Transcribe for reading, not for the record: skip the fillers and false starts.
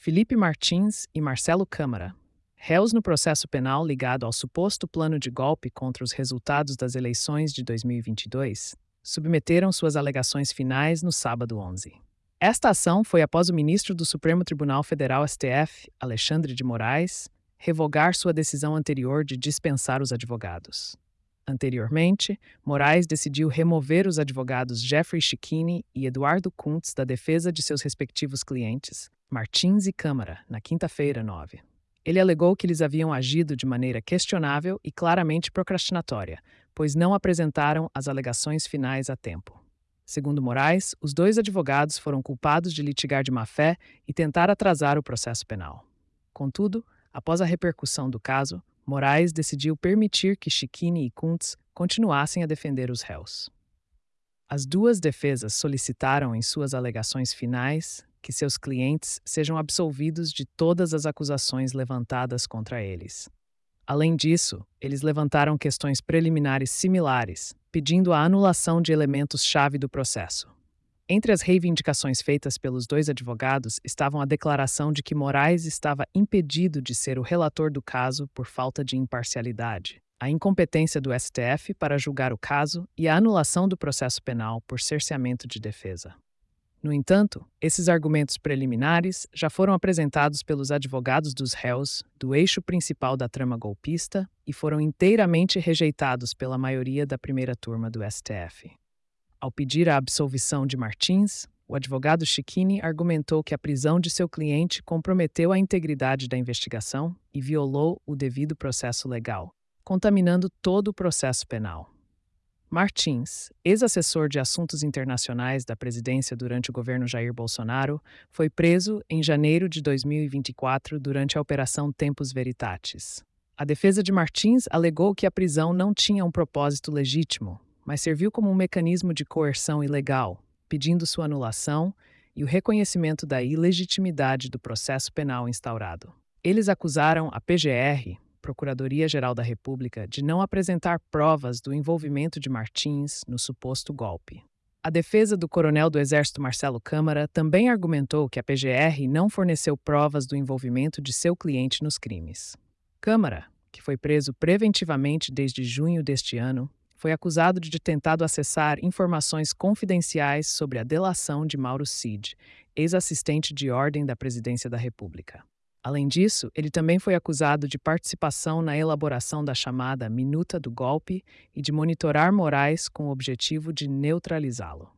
Felipe Martins e Marcelo Câmara, réus no processo penal ligado ao suposto plano de golpe contra os resultados das eleições de 2022, submeteram suas alegações finais no sábado 11. Esta ação foi após o ministro do Supremo Tribunal Federal STF, Alexandre de Moraes, revogar sua decisão anterior de dispensar os advogados. Anteriormente, Moraes decidiu remover os advogados Jeffrey Chicchini e Eduardo Kuntz da defesa de seus respectivos clientes, Martins e Câmara, na quinta-feira, 9. Ele alegou que eles haviam agido de maneira questionável e claramente procrastinatória, pois não apresentaram as alegações finais a tempo. Segundo Moraes, os dois advogados foram culpados de litigar de má-fé e tentar atrasar o processo penal. Contudo, após a repercussão do caso, Moraes decidiu permitir que Chicchini e Kuntz continuassem a defender os réus. As duas defesas solicitaram em suas alegações finais que seus clientes sejam absolvidos de todas as acusações levantadas contra eles. Além disso, eles levantaram questões preliminares similares, pedindo a anulação de elementos-chave do processo. Entre as reivindicações feitas pelos dois advogados estavam a declaração de que Moraes estava impedido de ser o relator do caso por falta de imparcialidade, a incompetência do STF para julgar o caso e a anulação do processo penal por cerceamento de defesa. No entanto, esses argumentos preliminares já foram apresentados pelos advogados dos réus do eixo principal da trama golpista e foram inteiramente rejeitados pela maioria da primeira turma do STF. Ao pedir a absolvição de Martins, o advogado Chicchini argumentou que a prisão de seu cliente comprometeu a integridade da investigação e violou o devido processo legal, contaminando todo o processo penal. Martins, ex-assessor de assuntos internacionais da presidência durante o governo Jair Bolsonaro, foi preso em janeiro de 2024 durante a Operação Tempus Veritatis. A defesa de Martins alegou que a prisão não tinha um propósito legítimo, mas serviu como um mecanismo de coerção ilegal, pedindo sua anulação e o reconhecimento da ilegitimidade do processo penal instaurado. Eles acusaram a PGR, Procuradoria-Geral da República, de não apresentar provas do envolvimento de Martins no suposto golpe. A defesa do coronel do Exército Marcelo Câmara também argumentou que a PGR não forneceu provas do envolvimento de seu cliente nos crimes. Câmara, que foi preso preventivamente desde junho deste ano, foi acusado de ter tentado acessar informações confidenciais sobre a delação de Mauro Cid, ex-assistente de ordem da Presidência da República. Além disso, ele também foi acusado de participação na elaboração da chamada Minuta do Golpe e de monitorar Moraes com o objetivo de neutralizá-lo.